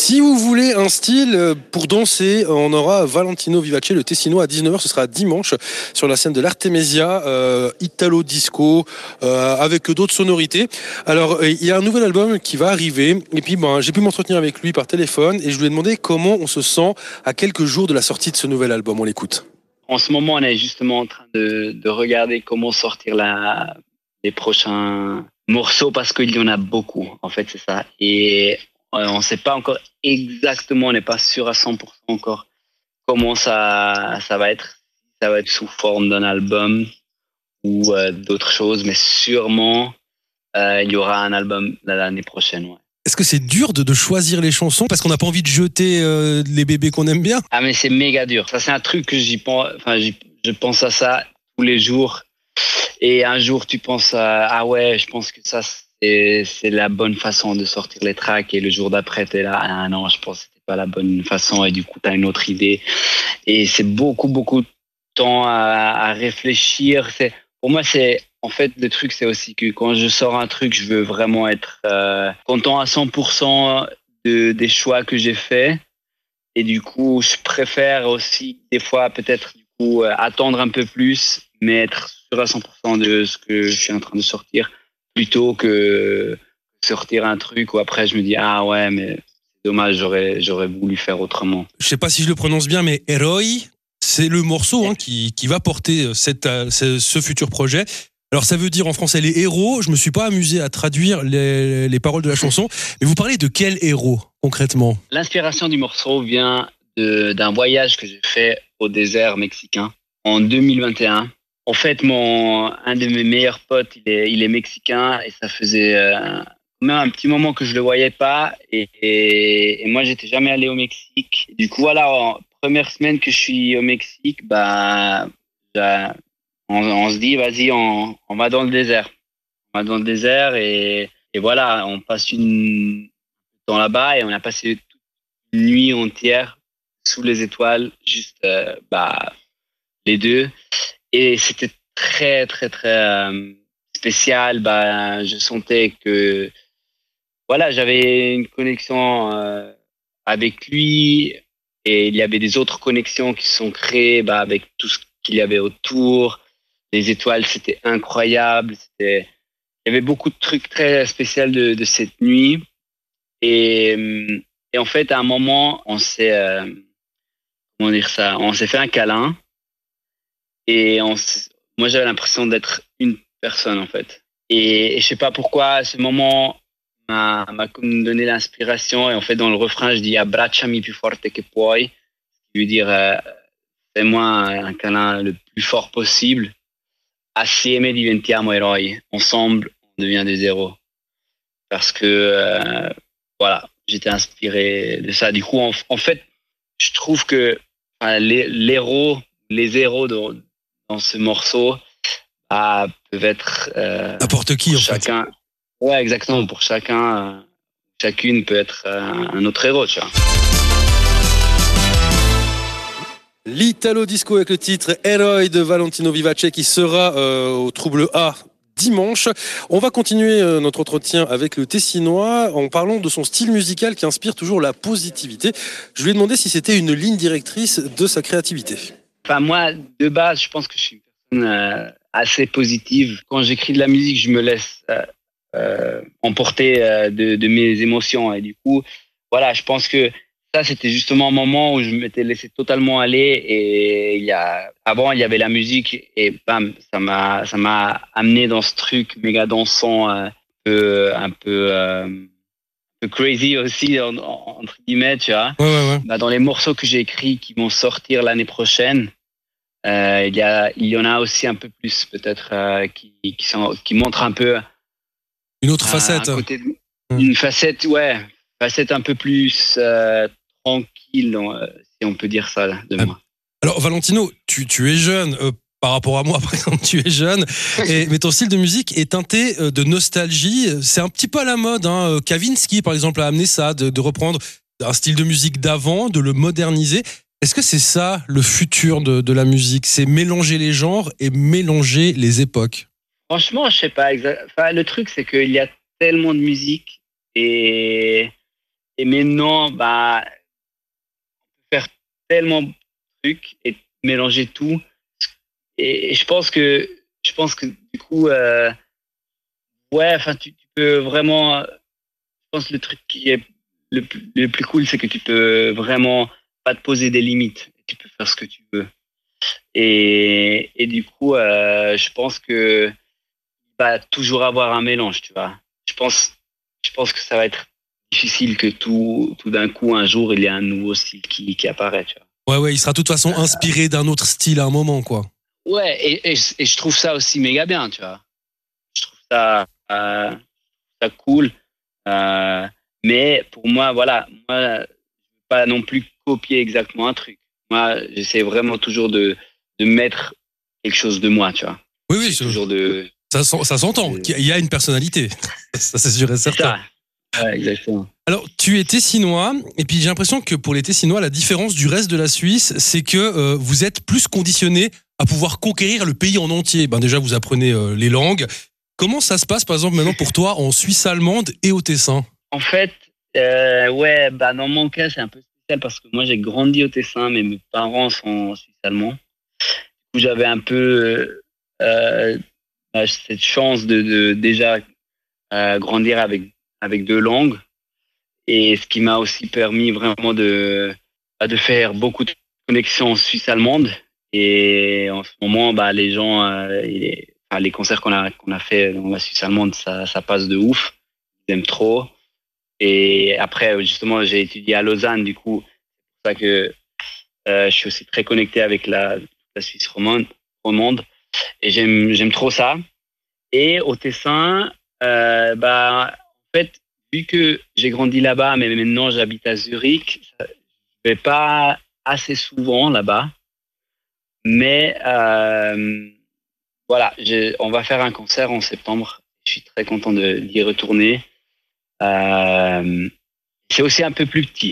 Si vous voulez un style pour danser, on aura Valentino Vivace, le Tessino, à 19h. Ce sera dimanche sur la scène de l'Artemisia, Italo Disco, avec d'autres sonorités. Alors, il y a un nouvel album qui va arriver. Et puis, j'ai pu m'entretenir avec lui par téléphone et je lui ai demandé comment on se sent à quelques jours de la sortie de ce nouvel album. On l'écoute. En ce moment, on est justement en train de regarder comment sortir les prochains morceaux parce qu'il y en a beaucoup. En fait, c'est ça. Et on ne sait pas encore exactement, on n'est pas sûr à 100% encore comment ça va être. Ça va être sous forme d'un album ou d'autres choses, mais sûrement il y aura un album l'année prochaine. Ouais. Est-ce que c'est dur de choisir les chansons parce qu'on n'a pas envie de jeter les bébés qu'on aime bien? Ah mais c'est méga dur. Ça c'est un truc que je pense à ça tous les jours. Et un jour tu penses ah ouais, je pense que ça c'est la bonne façon de sortir les tracks, et le jour d'après t'es là ah non, je pense que c'était pas la bonne façon, et du coup t'as une autre idée. Et c'est beaucoup de temps à réfléchir. Pour moi c'est en fait, le truc, c'est aussi que quand je sors un truc, je veux vraiment être content à 100% des choix que j'ai faits. Et du coup, je préfère aussi, des fois, peut-être, du coup, attendre un peu plus, mais être sûr à 100% de ce que je suis en train de sortir, plutôt que sortir un truc où après, je me dis, ah ouais, mais c'est dommage, j'aurais voulu faire autrement. Je sais pas si je le prononce bien, mais Eroi, c'est le morceau qui va porter ce futur projet. Alors ça veut dire en français les héros. Je me suis pas amusé à traduire les paroles de la chanson, mais vous parlez de quel héros concrètement? L'inspiration du morceau vient d'un voyage que j'ai fait au désert mexicain en 2021. En fait, un de mes meilleurs potes, il est mexicain, et ça faisait même un petit moment que je le voyais pas, et moi j'étais jamais allé au Mexique. Du coup voilà, en première semaine que je suis au Mexique, on se dit, vas-y, on va dans le désert. On va dans le désert et voilà, on passe une temps là-bas, et on a passé toute une nuit entière sous les étoiles, juste les deux. Et c'était très, très, très spécial. Je sentais que voilà, j'avais une connexion avec lui, et il y avait des autres connexions qui se sont créées avec tout ce qu'il y avait autour. Les étoiles, c'était incroyable. Il y avait beaucoup de trucs très spéciaux de cette nuit. Et en fait, à un moment, on s'est fait un câlin. Et moi, j'avais l'impression d'être une personne, en fait. Et je sais pas pourquoi, à ce moment m'a comme donné l'inspiration. Et en fait, dans le refrain, je dis abbracciami più forte che puoi, qui veut dire fais-moi un câlin le plus fort possible. Assieme diventiamo eroi. Ensemble, on devient des héros. Parce que, voilà, j'étais inspiré de ça. Du coup, en fait, je trouve que les héros dans ce morceau peuvent être... n'importe qui, en chacun, fait. Ouais, exactement. Pour chacun, chacune peut être un autre héros, tu vois. L'Italo Disco avec le titre Eroi de Valentino Vivace qui sera au Trouble A dimanche. On va continuer notre entretien avec le Tessinois en parlant de son style musical qui inspire toujours la positivité. Je lui ai demandé si c'était une ligne directrice de sa créativité. Enfin, moi, de base, je pense que je suis une personne assez positive. Quand j'écris de la musique, je me laisse emporter de mes émotions. Et du coup, voilà, je pense que ça, c'était justement un moment où je m'étais laissé totalement aller, et avant, il y avait la musique, et bam, ça m'a amené dans ce truc méga dansant, un peu crazy aussi, entre guillemets, tu vois. Ouais. Dans les morceaux que j'ai écrits qui vont sortir l'année prochaine, il y en a aussi un peu plus, peut-être, qui montrent un peu une autre facette. Une facette, facette un peu plus tranquille, si on peut dire ça de moi. Alors Valentino, tu es jeune, par rapport à moi par exemple, tu es jeune, mais ton style de musique est teinté de nostalgie. C'est un petit peu à la mode, hein. Kavinsky par exemple a amené ça, de reprendre un style de musique d'avant, de le moderniser. Est-ce que c'est ça le futur de la musique? C'est mélanger les genres et mélanger les époques? Franchement, je sais pas exactement. Enfin, le truc, c'est qu'il y a tellement de musique, et et maintenant, bah, faire tellement de trucs et mélanger tout. Et je pense que du coup, ouais, enfin, tu peux vraiment. Je pense que le truc qui est le plus cool, c'est que tu peux vraiment pas te poser des limites. Tu peux faire ce que tu veux. Et du coup, je pense que va toujours avoir un mélange, tu vois. Je pense, je pense que ça va être difficile que tout d'un coup, un jour, il y ait un nouveau style qui apparaît, tu vois. Ouais, il sera de toute façon inspiré d'un autre style à un moment, quoi. Ouais, et je trouve ça aussi méga bien, tu vois. Je trouve ça cool. Euh, mais pour moi, voilà, moi, je veux pas non plus copier exactement un truc. Moi, j'essaie vraiment toujours de mettre quelque chose de moi, tu vois. Oui, J'essaie toujours ça s'entend. de... Il y a une personnalité. Ça, c'est sûr et C'est certain. ça. Ouais, exactement. Alors, tu es tessinois, et puis j'ai l'impression que pour les Tessinois, la différence du reste de la Suisse, c'est que vous êtes plus conditionnés à pouvoir conquérir le pays en entier. Ben déjà, vous apprenez les langues. Comment ça se passe, par exemple, maintenant pour toi en Suisse allemande et au Tessin? En fait, ouais, bah dans mon cas, c'est un peu spécial parce que moi, j'ai grandi au Tessin, mais mes parents sont suisses allemands. Du coup, j'avais un peu cette chance de déjà grandir avec deux langues. Et ce qui m'a aussi permis vraiment de faire beaucoup de connexions suisse-allemandes. Et en ce moment, bah, les gens, enfin, les concerts qu'on a fait dans la Suisse allemande, ça passe de ouf. Ils aiment trop. Et après, justement, j'ai étudié à Lausanne, du coup, c'est pour ça que je suis aussi très connecté avec la Suisse romande. Et j'aime trop ça. Et au Tessin, bah, en fait, vu que j'ai grandi là-bas, mais maintenant j'habite à Zurich, je vais pas assez souvent là-bas. Mais voilà, on va faire un concert en septembre. Je suis très content d'y retourner. C'est aussi un peu plus petit.